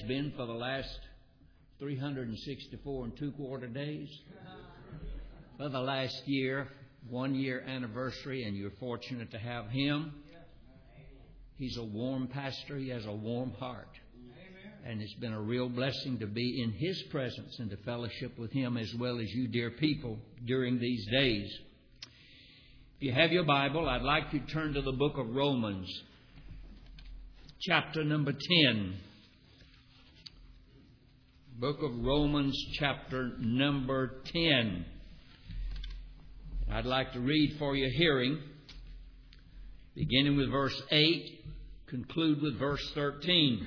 been for the last 364 and 2/4 days. For the last year, 1 year anniversary, and you're fortunate to have him. He's a warm pastor. He has a warm heart. And it's been a real blessing to be in his presence and to fellowship with him as well as you, dear people, during these days. If you have your Bible, I'd like you to turn to the book of Romans, chapter number 10. Book of Romans, chapter number 10. I'd like to read for your hearing, beginning with verse 8, conclude with verse 13.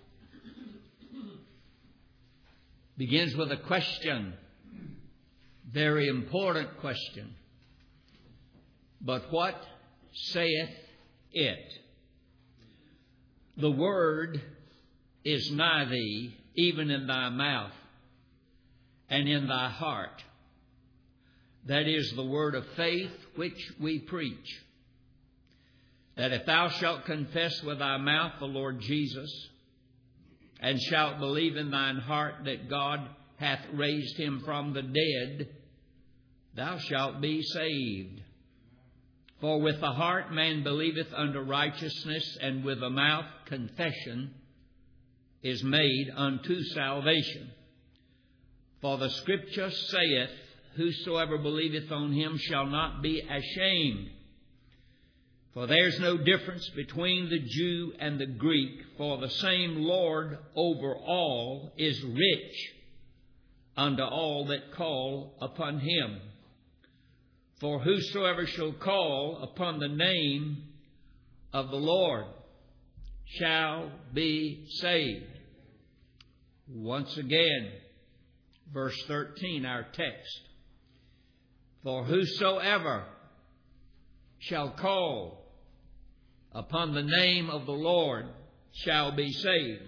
Begins with a question, very important question. But what saith it? The word is nigh thee, even in thy mouth and in thy heart. That is the word of faith which we preach. That if thou shalt confess with thy mouth the Lord Jesus, and shalt believe in thine heart that God hath raised him from the dead, thou shalt be saved. For with the heart man believeth unto righteousness, and with the mouth confession is made unto salvation. For the Scripture saith, whosoever believeth on him shall not be ashamed. For there's no difference between the Jew and the Greek, for the same Lord over all is rich unto all that call upon him. For whosoever shall call upon the name of the Lord shall be saved. Once again, verse 13, our text. For whosoever shall call upon the name of the Lord shall be saved.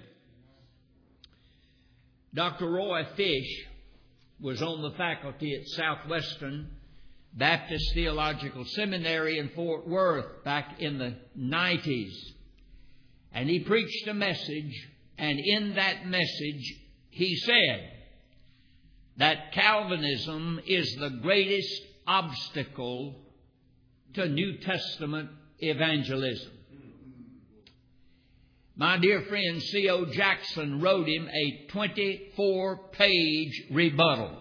Dr. Roy Fish was on the faculty at Southwestern Baptist Theological Seminary in Fort Worth back in the 90s. And he preached a message, and in that message he said that Calvinism is the greatest obstacle to New Testament evangelism. My dear friend C.O. Jackson wrote him a 24-page rebuttal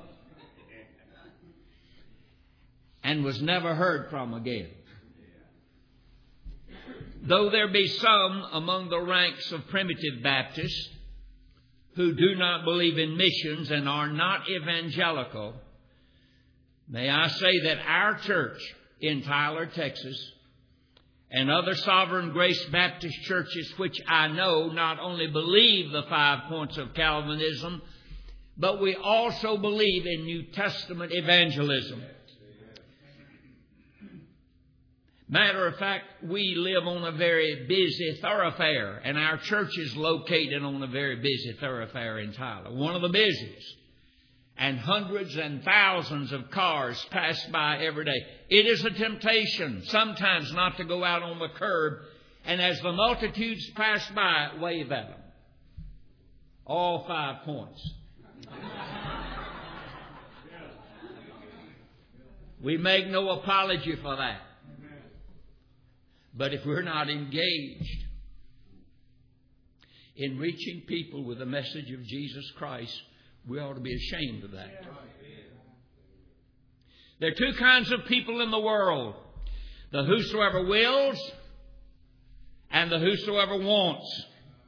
and was never heard from again. Though there be some among the ranks of primitive Baptists who do not believe in missions and are not evangelical, may I say that our church in Tyler, Texas, and other Sovereign Grace Baptist churches, which I know not only believe the 5 points of Calvinism, but we also believe in New Testament evangelism. Matter of fact, we live on a very busy thoroughfare, and our church is located on a very busy thoroughfare in Tyler, one of the busiest. And hundreds and thousands of cars pass by every day. It is a temptation sometimes not to go out on the curb, and as the multitudes pass by, wave at them. All 5 points. We make no apology for that. But if we're not engaged in reaching people with the message of Jesus Christ, we ought to be ashamed of that. There are 2 kinds of people in the world. The whosoever wills and the whosoever wants.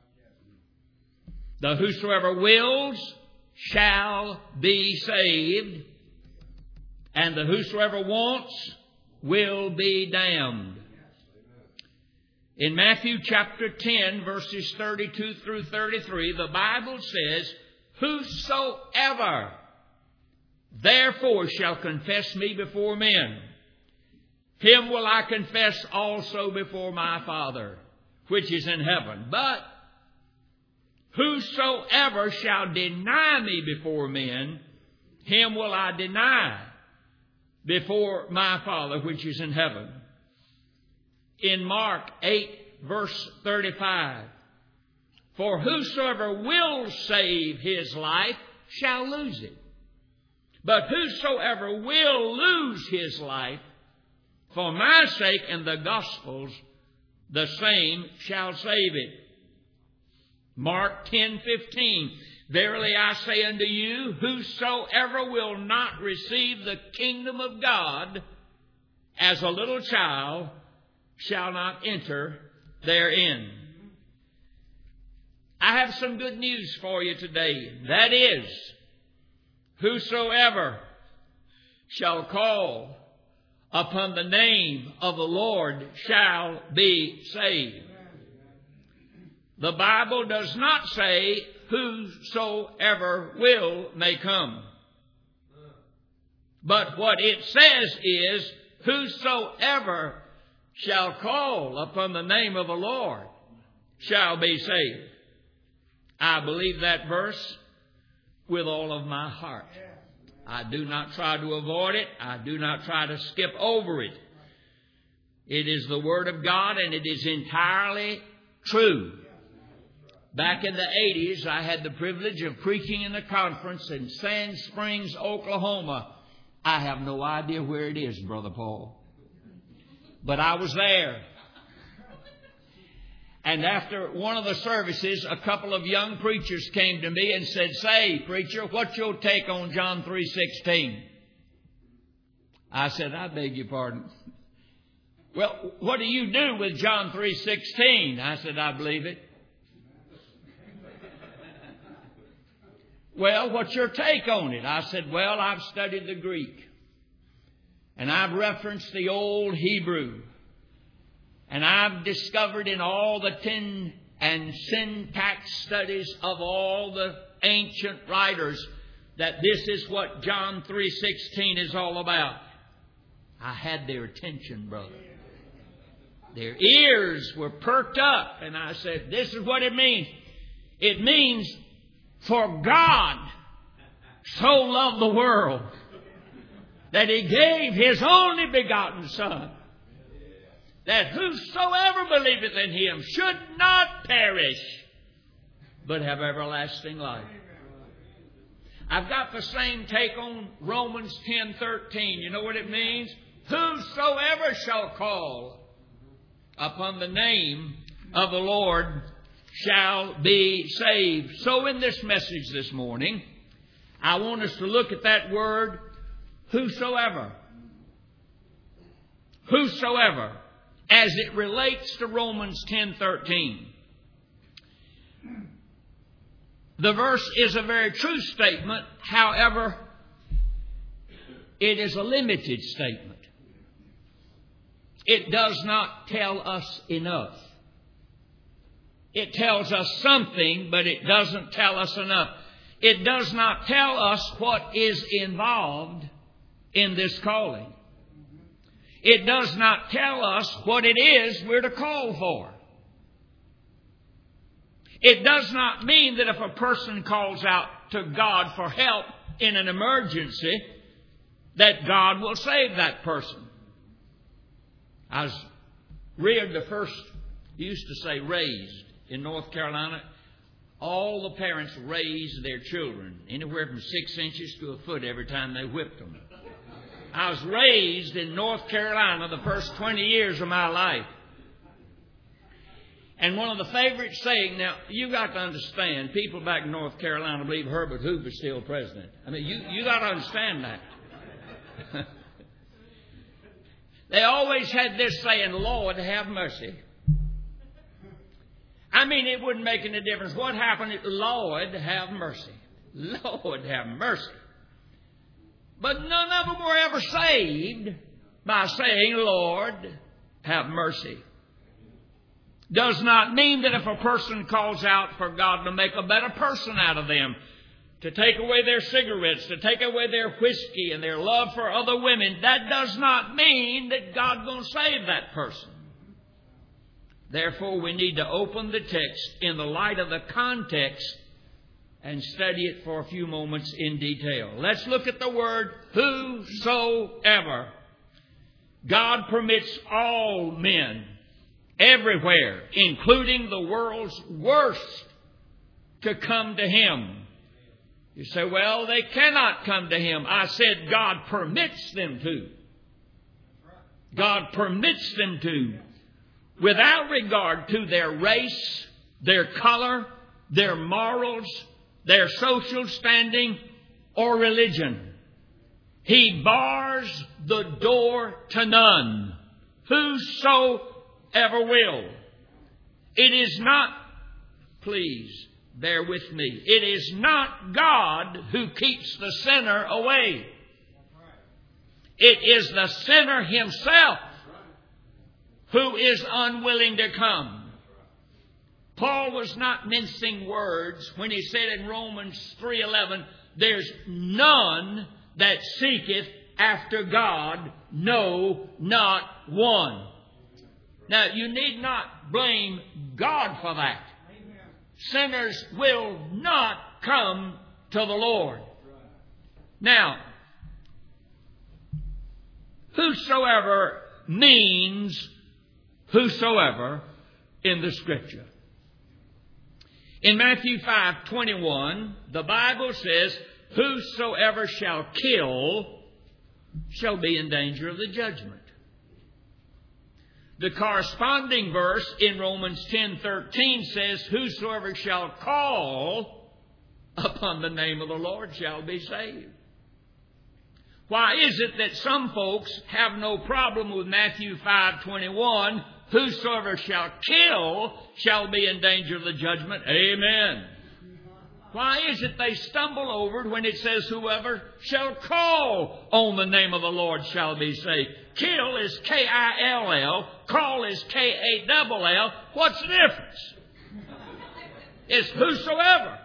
The whosoever wills shall be saved, and the whosoever wants will be damned. In Matthew chapter 10, verses 32 through 33, the Bible says, whosoever therefore shall confess me before men, him will I confess also before my Father, which is in heaven. But whosoever shall deny me before men, him will I deny before my Father, which is in heaven. In Mark 8, verse 35, For whosoever will save his life shall lose it. But whosoever will lose his life for my sake and the gospel's, the same shall save it. Mark 10:15. Verily I say unto you, whosoever will not receive the kingdom of God as a little child shall not enter therein. I have some good news for you today. That is, whosoever shall call upon the name of the Lord shall be saved. The Bible does not say whosoever will may come. But what it says is, whosoever shall call upon the name of the Lord shall be saved. I believe that verse with all of my heart. I do not try to avoid it. I do not try to skip over it. It is the Word of God, and it is entirely true. Back in the 80s, I had the privilege of preaching in a conference in Sand Springs, Oklahoma. I have no idea where it is, Brother Paul. But I was there. And after one of the services, a couple of young preachers came to me and said, "Say, preacher, what's your take on John 3:16? I said, "I beg your pardon." "Well, what do you do with John 3:16? I said, "I believe it." "Well, what's your take on it?" I said, "Well, I've studied the Greek. And I've referenced the old Hebrew. And I've discovered in all the 10 and syntax studies of all the ancient writers that this is what John 3:16 is all about." I had their attention, brother. Their ears were perked up. And I said, "This is what it means. It means, for God so loved the world that He gave His only begotten Son, that whosoever believeth in Him should not perish, but have everlasting life." I've got the same take on Romans 10:13. You know what it means? Whosoever shall call upon the name of the Lord shall be saved. So in this message this morning, I want us to look at that word, whosoever. Whosoever, as it relates to Romans 10:13. The verse is a very true statement. However, it is a limited statement. It does not tell us enough. It tells us something, but it doesn't tell us enough. It does not tell us what is involved in this calling. It does not tell us what it is we're to call for. It does not mean that if a person calls out to God for help in an emergency, that God will save that person. I was reared the first, used to say raised, in North Carolina. All the parents raised their children anywhere from 6 inches to a foot every time they whipped them. I was raised in North Carolina the first 20 years of my life. And one of the favorite sayings, now, you got to understand, people back in North Carolina believe Herbert Hoover's still president. I mean, you got to understand that. They always had this saying, "Lord, have mercy." I mean, it wouldn't make any difference what happened. Lord, have mercy. Lord, have mercy. But none of them were ever saved by saying, "Lord, have mercy." Does not mean that if a person calls out for God to make a better person out of them, to take away their cigarettes, to take away their whiskey and their love for other women, that does not mean that God's going to save that person. Therefore, we need to open the text in the light of the context and study it for a few moments in detail. Let's look at the word whosoever. God permits all men everywhere, including the world's worst to come to Him. You say, well, they cannot come to Him. I said God permits them to. God permits them to, without regard to their race, their color, their morals, their social standing, or religion. He bars the door to none, whosoever will. It is not, please bear with me, it is not God who keeps the sinner away. It is the sinner himself who is unwilling to come. Paul was not mincing words when he said in Romans 3:11, there's none that seeketh after God, no, not one. Now, you need not blame God for that. Sinners will not come to the Lord. Now, whosoever means whosoever in the Scripture. In Matthew 5:21, the Bible says, whosoever shall kill shall be in danger of the judgment. The corresponding verse in Romans 10:13 says, whosoever shall call upon the name of the Lord shall be saved. Why is it that some folks have no problem with Matthew 5:21, whosoever shall kill shall be in danger of the judgment? Amen. Why is it they stumble over it when it says whoever shall call on the name of the Lord shall be saved? Kill is K-I-L-L. Call is K-A-L-L. What's the difference? It's whosoever.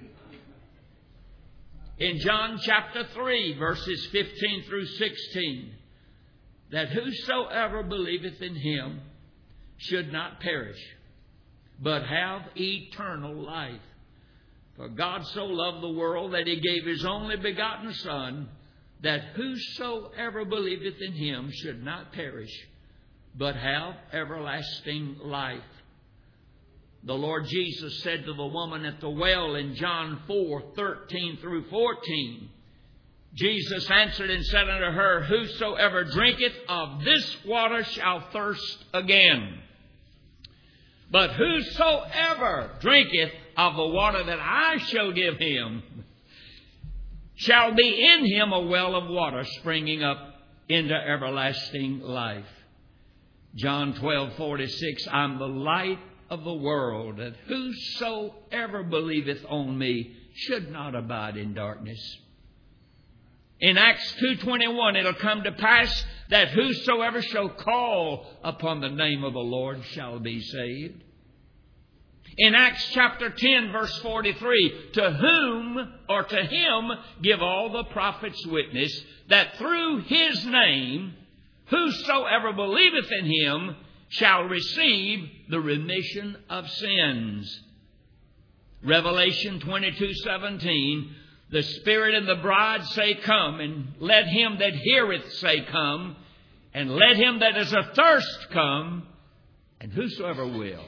In John chapter 3, verses 15 through 16, that whosoever believeth in Him should not perish, but have eternal life. For God so loved the world that He gave His only begotten Son, that whosoever believeth in Him should not perish, but have everlasting life. The Lord Jesus said to the woman at the well in John 4:13 through 14, Jesus answered and said unto her, whosoever drinketh of this water shall thirst again. But whosoever drinketh of the water that I shall give him shall be in him a well of water springing up into everlasting life. John 12:46, I'm the light of the world, that whosoever believeth on me should not abide in darkness. In Acts 2:21, it'll come to pass that whosoever shall call upon the name of the Lord shall be saved. In Acts chapter 10, verse 43, to whom or to him give all the prophets witness that through his name whosoever believeth in him shall receive the remission of sins. Revelation 22:17, the Spirit and the bride say, come, and let him that heareth say, come, and let him that is athirst come, and whosoever will,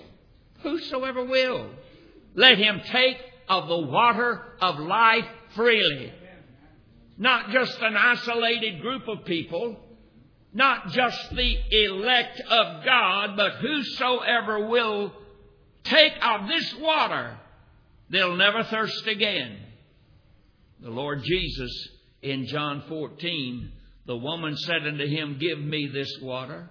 let him take of the water of life freely. Not just an isolated group of people, not just the elect of God, but whosoever will take of this water, they'll never thirst again. The Lord Jesus in John 14, the woman said unto him, give me this water.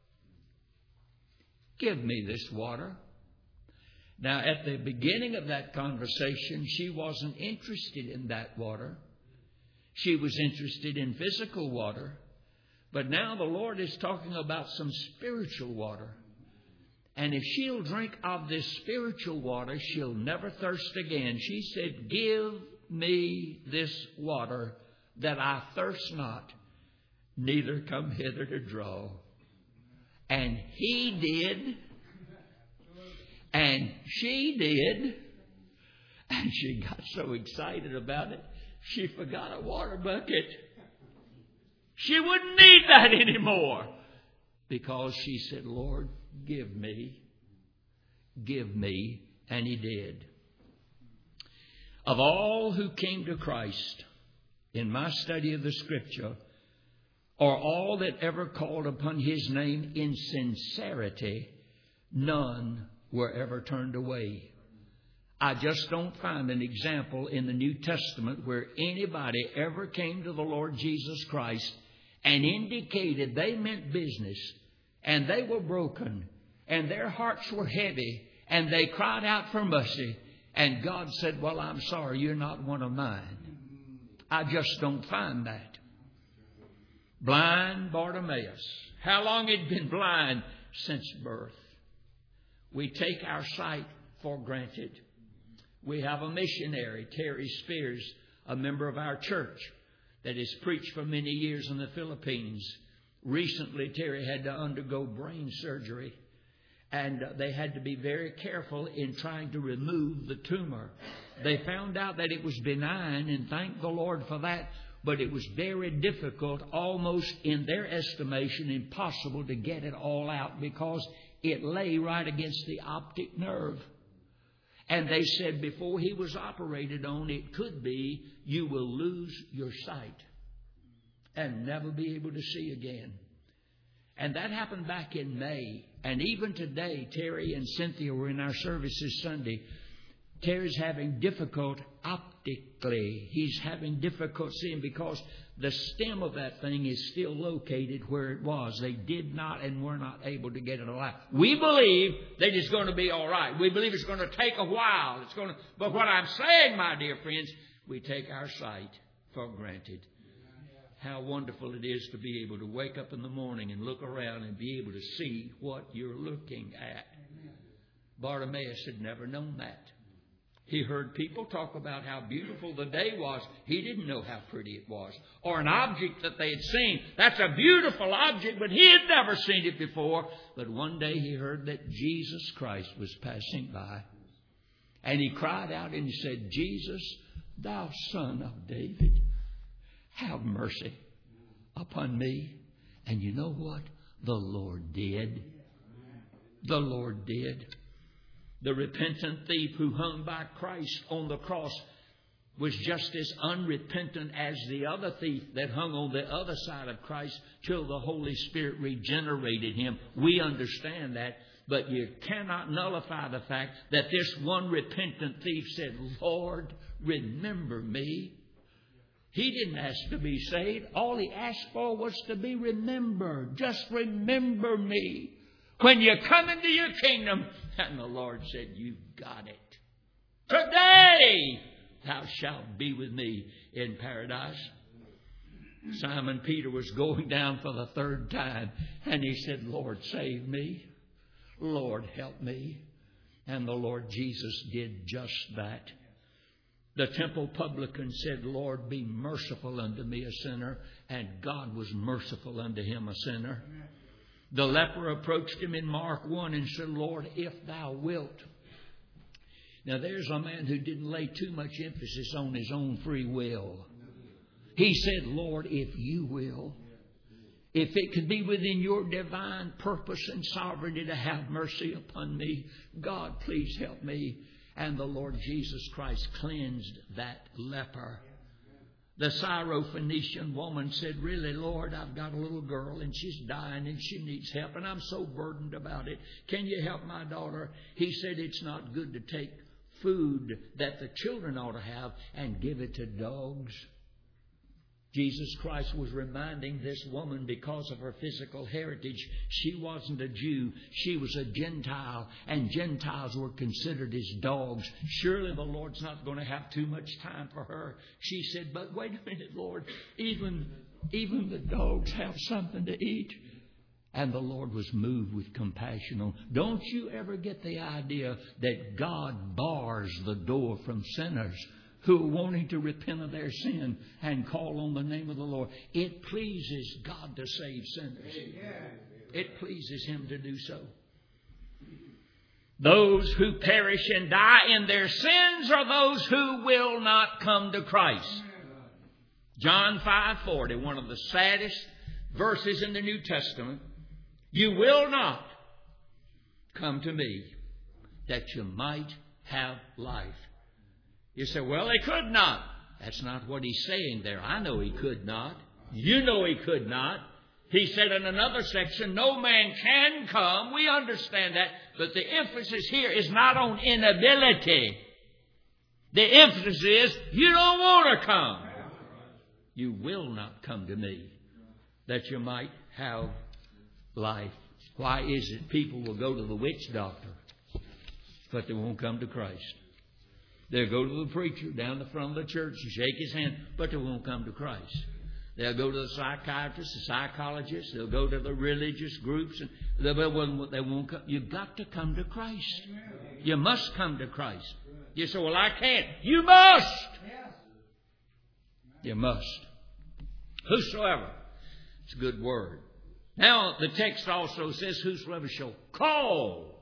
Give me this water. Now, at the beginning of that conversation, she wasn't interested in that water. She was interested in physical water. But now the Lord is talking about some spiritual water. And if she'll drink of this spiritual water, she'll never thirst again. She said, give me this water that I thirst not, neither come hither to draw. And he did. And she did. And she got so excited about it, she forgot a water bucket. She wouldn't need that anymore, because she said, Lord, give me. And he did. Of all who came to Christ in my study of the Scripture, or all that ever called upon His name in sincerity, none were ever turned away. I just don't find an example in the New Testament where anybody ever came to the Lord Jesus Christ and indicated they meant business and they were broken and their hearts were heavy and they cried out for mercy and God said, well, I'm sorry, you're not one of mine. I just don't find that. Blind Bartimaeus. How long had he been blind? Since birth. We take our sight for granted. We have a missionary, Terry Spears, a member of our church, that has preached for many years in the Philippines. Recently, Terry had to undergo brain surgery, and they had to be very careful in trying to remove the tumor. They found out that it was benign, and thank the Lord for that, but it was very difficult, almost in their estimation, impossible to get it all out because it lay right against the optic nerve. And they said before he was operated on, it could be you will lose your sight and never be able to see again. And that happened back in May. And even today, Terry and Cynthia were in our services Sunday. Terry's having difficult optically. He's having difficult seeing because the stem of that thing is still located where it was. They did not and were not able to get it alive. We believe that it's going to be all right. We believe it's going to take a while. But what I'm saying, my dear friends, we take our sight for granted. How wonderful it is to be able to wake up in the morning and look around and be able to see what you're looking at. Bartimaeus had never known that. He heard people talk about how beautiful the day was. He didn't know how pretty it was. Or an object that they had seen. That's a beautiful object, but he had never seen it before. But one day he heard that Jesus Christ was passing by. And he cried out and he said, Jesus, thou Son of David, have mercy upon me. And you know what? The Lord did. The Lord did. The repentant thief who hung by Christ on the cross was just as unrepentant as the other thief that hung on the other side of Christ till the Holy Spirit regenerated him. We understand that, but you cannot nullify the fact that this one repentant thief said, Lord, remember me. He didn't ask to be saved. All he asked for was to be remembered. Just remember me when you come into your kingdom. And the Lord said, you got it. Today thou shalt be with me in paradise. Simon Peter was going down for the third time. And he said, Lord, save me. Lord, help me. And the Lord Jesus did just that. The temple publican said, Lord, be merciful unto me, a sinner. And God was merciful unto him, a sinner. The leper approached him in Mark 1 and said, Lord, if thou wilt. Now there's a man who didn't lay too much emphasis on his own free will. He said, Lord, if you will. If it could be within your divine purpose and sovereignty to have mercy upon me, God, please help me. And the Lord Jesus Christ cleansed that leper. The Syrophoenician woman said, really, Lord, I've got a little girl and she's dying and she needs help and I'm so burdened about it. Can you help my daughter? He said, it's not good to take food that the children ought to have and give it to dogs. Jesus Christ was reminding this woman, because of her physical heritage, she wasn't a Jew, she was a Gentile, and Gentiles were considered as dogs. Surely the Lord's not going to have too much time for her. She said, but wait a minute, Lord, even the dogs have something to eat. And the Lord was moved with compassion. Don't you ever get the idea that God bars the door from sinners who are wanting to repent of their sin and call on the name of the Lord? It pleases God to save sinners. It pleases Him to do so. Those who perish and die in their sins are those who will not come to Christ. John 5:40, one of the saddest verses in the New Testament. You will not come to me that you might have life. You say, well, they could not. That's not what he's saying there. I know he could not. You know he could not. He said in another section, no man can come. We understand that. But the emphasis here is not on inability. The emphasis is, you don't want to come. You will not come to me, that you might have life. Why is it people will go to the witch doctor, but they won't come to Christ? They'll go to the preacher down the front of the church and shake his hand, but they won't come to Christ. They'll go to the psychiatrist, the psychologist. They'll go to the religious groups, and they won't come. You've got to come to Christ. You must come to Christ. You say, well, I can't. You must. You must. Whosoever. It's a good word. Now, the text also says, whosoever shall call.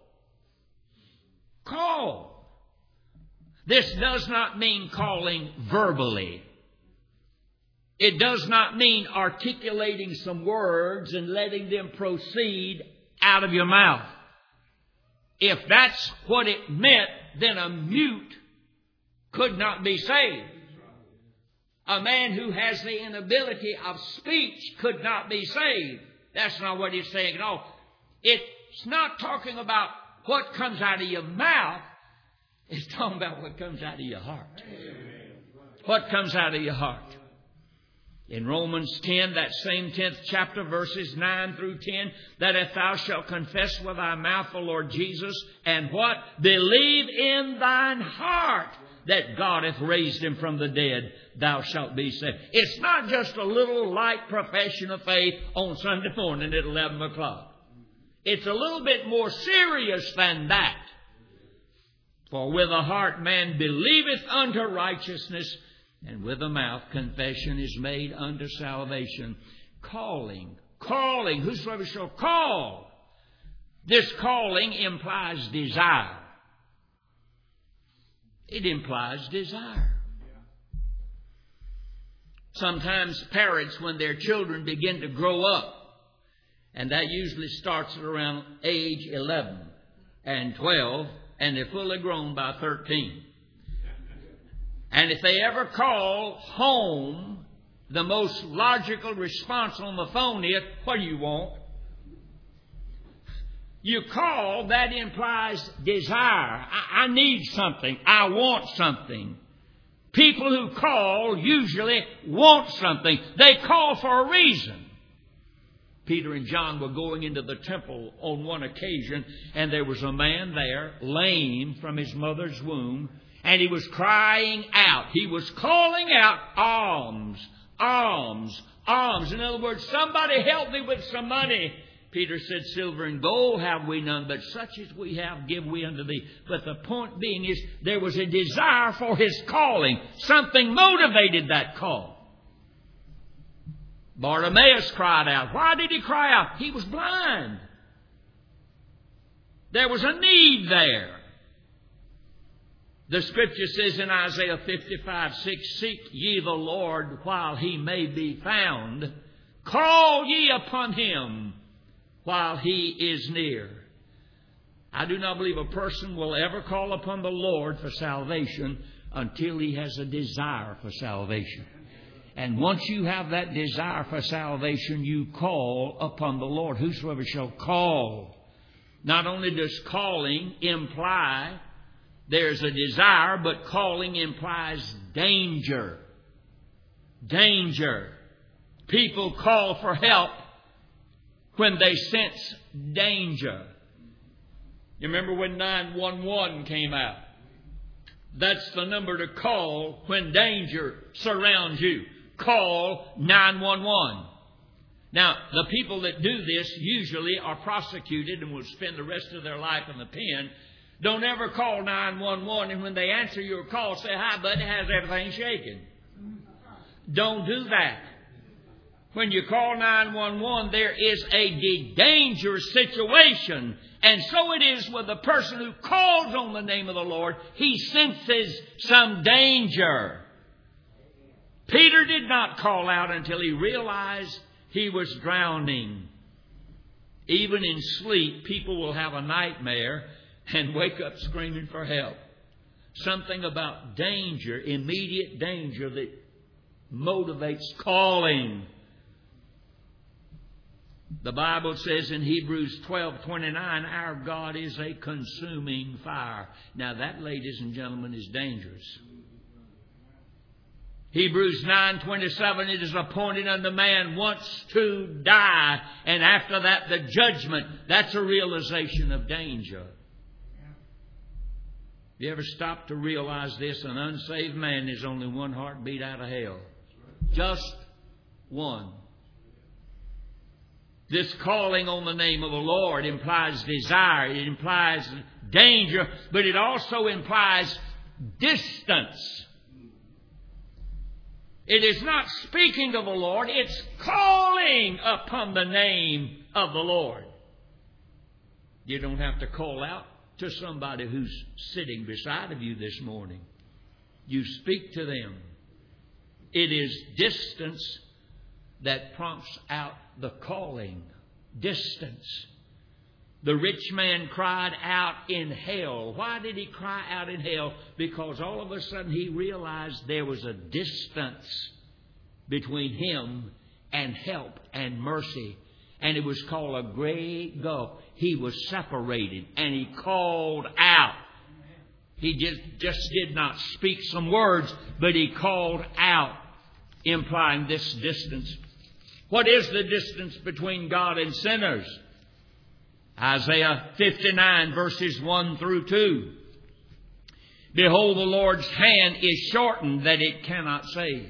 Call. This does not mean calling verbally. It does not mean articulating some words and letting them proceed out of your mouth. If that's what it meant, then a mute could not be saved. A man who has the inability of speech could not be saved. That's not what he's saying at all. It's not talking about what comes out of your mouth. It's talking about what comes out of your heart. What comes out of your heart. In Romans 10, that same 10th chapter, verses 9 through 10, that if thou shalt confess with thy mouth the Lord Jesus, and what? Believe in thine heart that God hath raised him from the dead, thou shalt be saved. It's not just a little light profession of faith on Sunday morning at 11 o'clock. It's a little bit more serious than that. For with the heart man believeth unto righteousness, and with the mouth confession is made unto salvation. Calling. Whosoever shall call. This calling implies desire. It implies desire. Sometimes parents, when their children begin to grow up, and that usually starts at around age 11 and 12, and they're fully grown by 13. And if they ever call home, the most logical response on the phone is, what do you want? You call, that implies desire. I need something. I want something. People who call usually want something. They call for a reason. Peter and John were going into the temple on one occasion, and there was a man there, lame from his mother's womb, and he was crying out. He was calling out, alms, alms, alms. In other words, somebody help me with some money. Peter said, silver and gold have we none, but such as we have give we unto thee. But the point being is, there was a desire for his calling. Something motivated that call. Bartimaeus cried out. Why did he cry out? He was blind. There was a need there. The Scripture says in Isaiah 55:6, seek ye the Lord while he may be found. Call ye upon him while he is near. I do not believe a person will ever call upon the Lord for salvation until he has a desire for salvation. And once you have that desire for salvation, you call upon the Lord. Whosoever shall call. Not only does calling imply there's a desire, but calling implies danger. Danger. People call for help when they sense danger. You remember when 911 came out? That's the number to call when danger surrounds you. Call 911. Now, the people that do this usually are prosecuted and will spend the rest of their life in the pen. Don't ever call 911, and when they answer your call, say, hi, buddy, how's everything shaking? Don't do that. When you call 911, there is a dangerous situation. And so it is with the person who calls on the name of the Lord. He senses some danger. Peter did not call out until he realized he was drowning. Even in sleep, people will have a nightmare and wake up screaming for help. something about danger, immediate danger that motivates calling. The Bible says in Hebrews 12:29, our God is a consuming fire. Now that, ladies and gentlemen, is dangerous. Hebrews 9:27, it is appointed unto man once to die, and after that the judgment. That's a realization of danger. You ever stop to realize this? An unsaved man is only one heartbeat out of hell. Just one. This calling on the name of the Lord implies desire. It implies danger, but it also implies distance. It is not speaking of the Lord, it's calling upon the name of the Lord. You don't have to call out to somebody who's sitting beside of you this morning. You speak to them. It is distance that prompts out the calling. Distance. The rich man cried out in hell. Why did he cry out in hell? Because all of a sudden he realized there was a distance between him and help and mercy. And it was called a great gulf. He was separated and he called out. He just did not speak some words, but he called out, implying this distance. What is the distance between God and sinners? Isaiah 59 verses 1 through 2. Behold, the Lord's hand is shortened that it cannot save.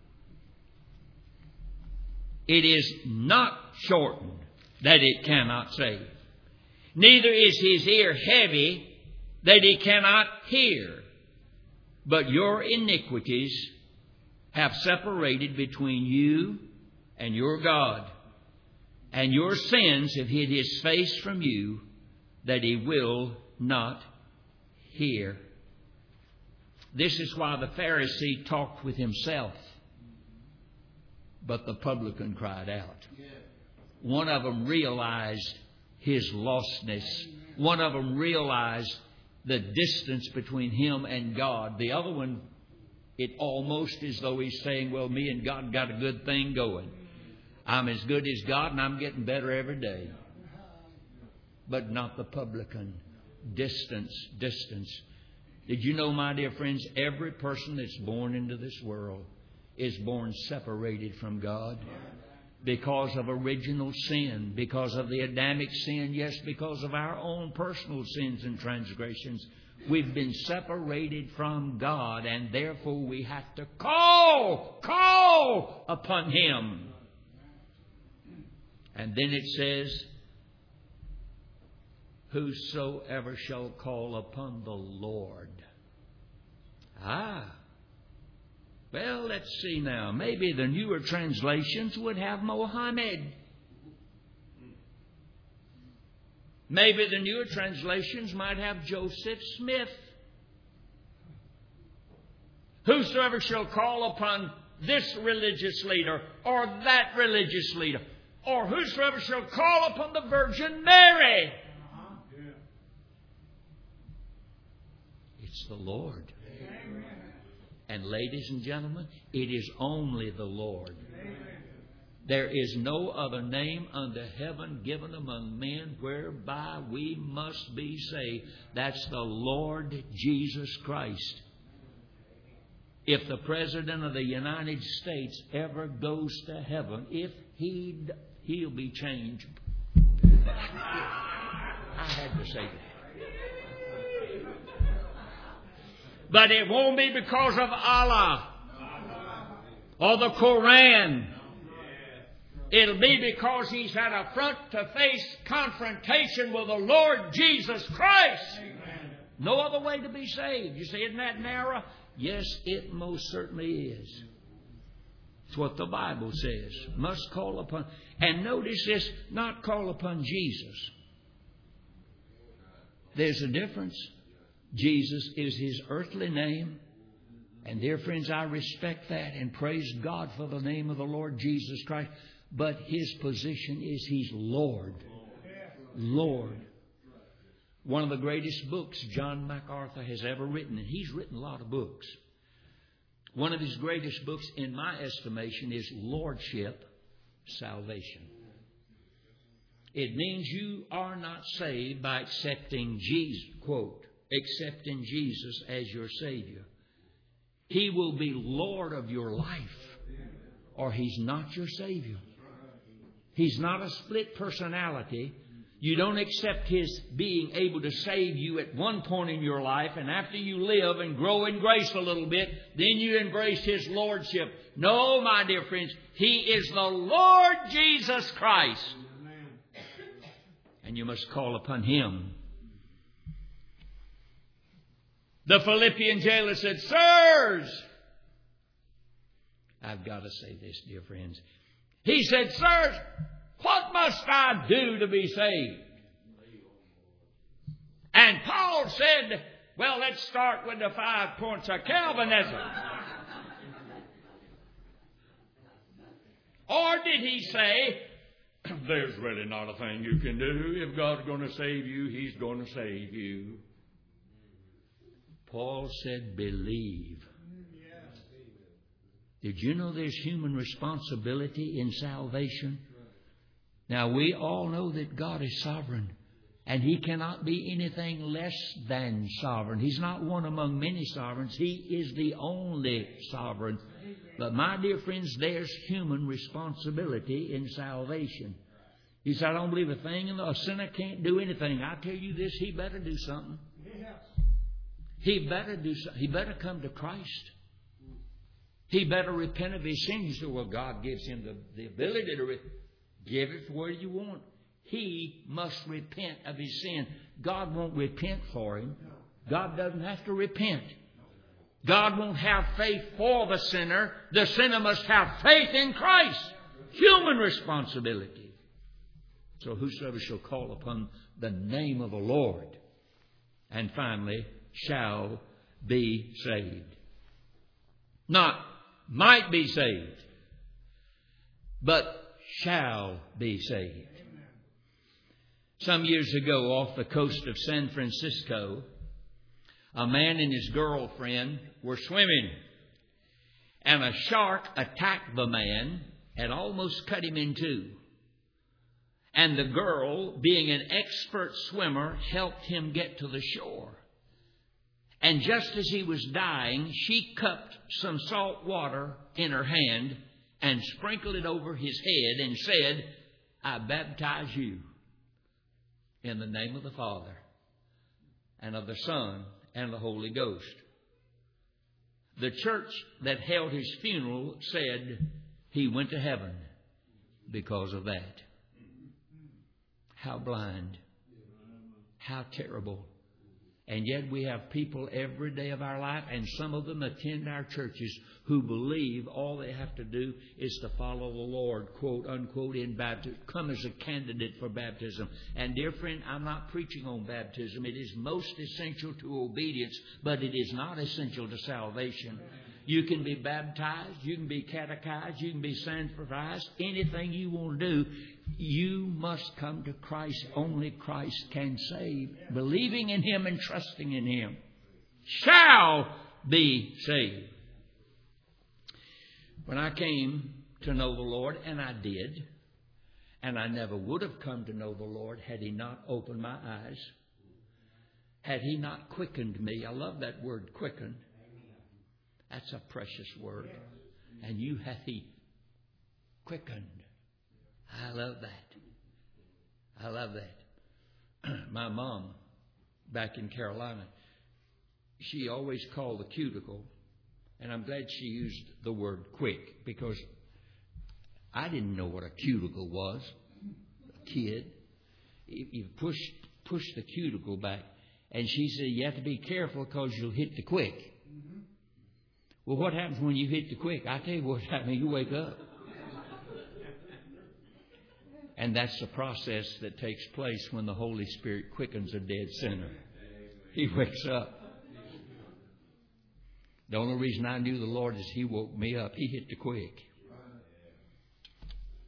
It is not shortened that it cannot save. Neither is his ear heavy that he cannot hear. But your iniquities have separated between you and your God. And your sins have hid his face from you, that he will not hear. This is why the Pharisee talked with himself, but the publican cried out. One of them realized his lostness. One of them realized the distance between him and God. The other one, it almost as though he's saying, well, me and God got a good thing going. I'm as good as God and I'm getting better every day. But not the publican. Distance. Did you know, my dear friends, every person that's born into this world is born separated from God because of original sin, because of the Adamic sin, yes, because of our own personal sins and transgressions. We've been separated from God, and therefore we have to call upon Him. And then it says, whosoever shall call upon the Lord. Well, let's see now. Maybe the newer translations would have Mohammed. Maybe the newer translations might have Joseph Smith. Whosoever shall call upon this religious leader or that religious leader, or whosoever shall call upon the Virgin Mary. It's the Lord. Amen. And ladies and gentlemen, it is only the Lord. Amen. There is no other name under heaven given among men whereby we must be saved. That's the Lord Jesus Christ. If the President of the United States ever goes to heaven, if he'll be changed. I had to say that. But it won't be because of Allah or the Quran. It'll be because he's had a front-to-face confrontation with the Lord Jesus Christ. No other way to be saved. You say, isn't that narrow? Yes, it most certainly is. It's what the Bible says. Must call upon. And notice this, not call upon Jesus. There's a difference. Jesus is his earthly name. And dear friends, I respect that and praise God for the name of the Lord Jesus Christ. But his position is he's Lord. Lord. One of the greatest books John MacArthur has ever written, and he's written a lot of books. One of his greatest books, in my estimation, is Lordship, Salvation. It means you are not saved by accepting Jesus, quote, accepting Jesus as your Savior. He will be Lord of your life, or He's not your Savior. He's not a split personality. You don't accept His being able to save you at one point in your life, and after you live and grow in grace a little bit, then you embrace His Lordship. No, my dear friends, He is the Lord Jesus Christ. And you must call upon Him. The Philippian jailer said, "Sirs," I've got to say this, dear friends. He said, "Sirs, what must I do to be saved?" And Paul said, well, let's start with the 5 points of Calvinism. Or did he say, there's really not a thing you can do. If God's going to save you, He's going to save you. Paul said, believe. Did you know there's human responsibility in salvation? Now, we all know that God is sovereign, and He cannot be anything less than sovereign. He's not one among many sovereigns. He is the only sovereign. But my dear friends, there's human responsibility in salvation. You say, I don't believe a thing, and a sinner can't do anything. I tell you this, he better do something. He better do something. He better come to Christ. He better repent of his sins. You say, well, God gives him the ability to give it where you want. He must repent of his sin. God won't repent for him. God doesn't have to repent. God won't have faith for the sinner. The sinner must have faith in Christ. Human responsibility. So whosoever shall call upon the name of the Lord, and finally, shall be saved. Not might be saved, but shall be saved. Some years ago, off the coast of San Francisco, a man and his girlfriend were swimming, and a shark attacked the man and almost cut him in two. And the girl, being an expert swimmer, helped him get to the shore. And just as he was dying, she cupped some salt water in her hand and sprinkled it over his head and said, I baptize you in the name of the Father and of the Son and the Holy Ghost. The church that held his funeral said he went to heaven because of that. How blind. How terrible. And yet we have people every day of our life, and some of them attend our churches, who believe all they have to do is to follow the Lord, quote, unquote, in baptism, come as a candidate for baptism. And dear friend, I'm not preaching on baptism. It is most essential to obedience, but it is not essential to salvation. You can be baptized, you can be catechized, you can be sanctified, anything you want to do. You must come to Christ. Only Christ can save. Believing in Him and trusting in Him shall be saved. When I came to know the Lord, and I did, and I never would have come to know the Lord had He not opened my eyes, had He not quickened me. I love that word, quickened. That's a precious word. And you hath He quickened. I love that. I love that. My mom, back in Carolina, she always called the cuticle, and I'm glad she used the word quick, because I didn't know what a cuticle was. A kid. You push the cuticle back. And she said, you have to be careful because you'll hit the quick. Well, what happens when you hit the quick? I tell you what happens. You wake up. And that's the process that takes place when the Holy Spirit quickens a dead sinner. He wakes up. The only reason I knew the Lord is He woke me up. He hit the quick.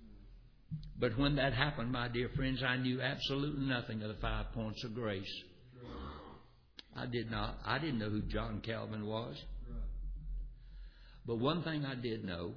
But when that happened, my dear friends, I knew absolutely nothing of the 5 points of grace. I did not. I didn't know who John Calvin was. But one thing I did know,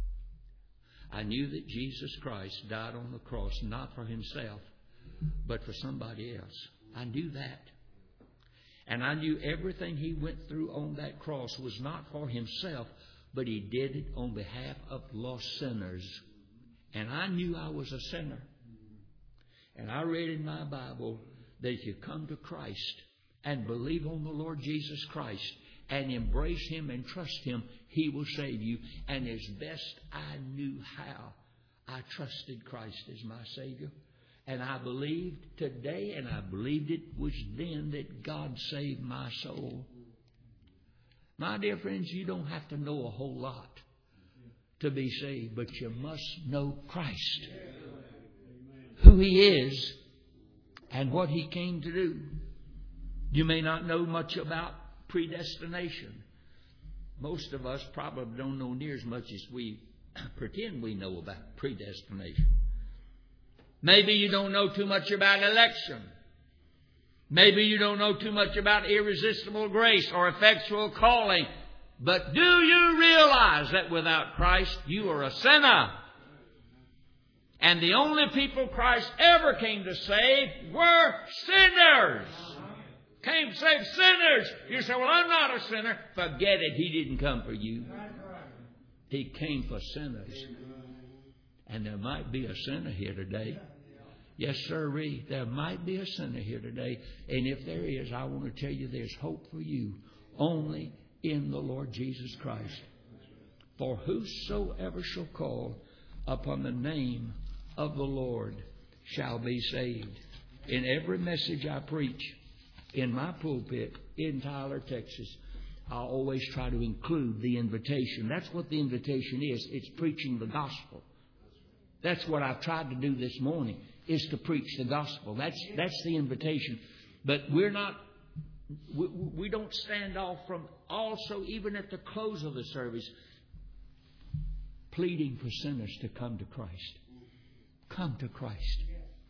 I knew that Jesus Christ died on the cross not for himself, but for somebody else. I knew that. And I knew everything he went through on that cross was not for himself, but he did it on behalf of lost sinners. And I knew I was a sinner. And I read in my Bible that if you come to Christ and believe on the Lord Jesus Christ and embrace him and trust him, he will save you. And as best I knew how, I trusted Christ as my Savior. And I believed today, and I believed it was then, that God saved my soul. My dear friends, you don't have to know a whole lot to be saved, but you must know Christ, who he is, and what he came to do. You may not know much about predestination. Most of us probably don't know near as much as we pretend we know about predestination. Maybe you don't know too much about election. Maybe you don't know too much about irresistible grace or effectual calling. But do you realize that without Christ you are a sinner? And the only people Christ ever came to save were sinners. Came to save sinners. You say, well, I'm not a sinner. Forget it. He didn't come for you. He came for sinners. And there might be a sinner here today. Yes, sirree. There might be a sinner here today. And if there is, I want to tell you there's hope for you only in the Lord Jesus Christ. For whosoever shall call upon the name of the Lord shall be saved. In every message I preach in my pulpit in Tyler, Texas, I always try to include the invitation. That's what the invitation is. It's preaching the gospel. That's what I've tried to do this morning, is to preach the gospel. That's the invitation. But we don't stand off from also, even at the close of the service, pleading for sinners to come to Christ. Come to Christ.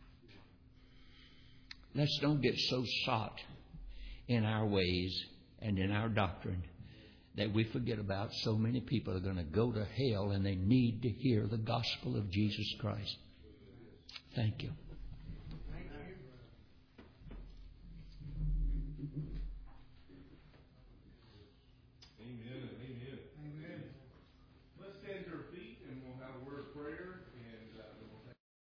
Let's don't get so sought in our ways and in our doctrine that we forget about so many people are going to go to hell and they need to hear the gospel of Jesus Christ. Thank you.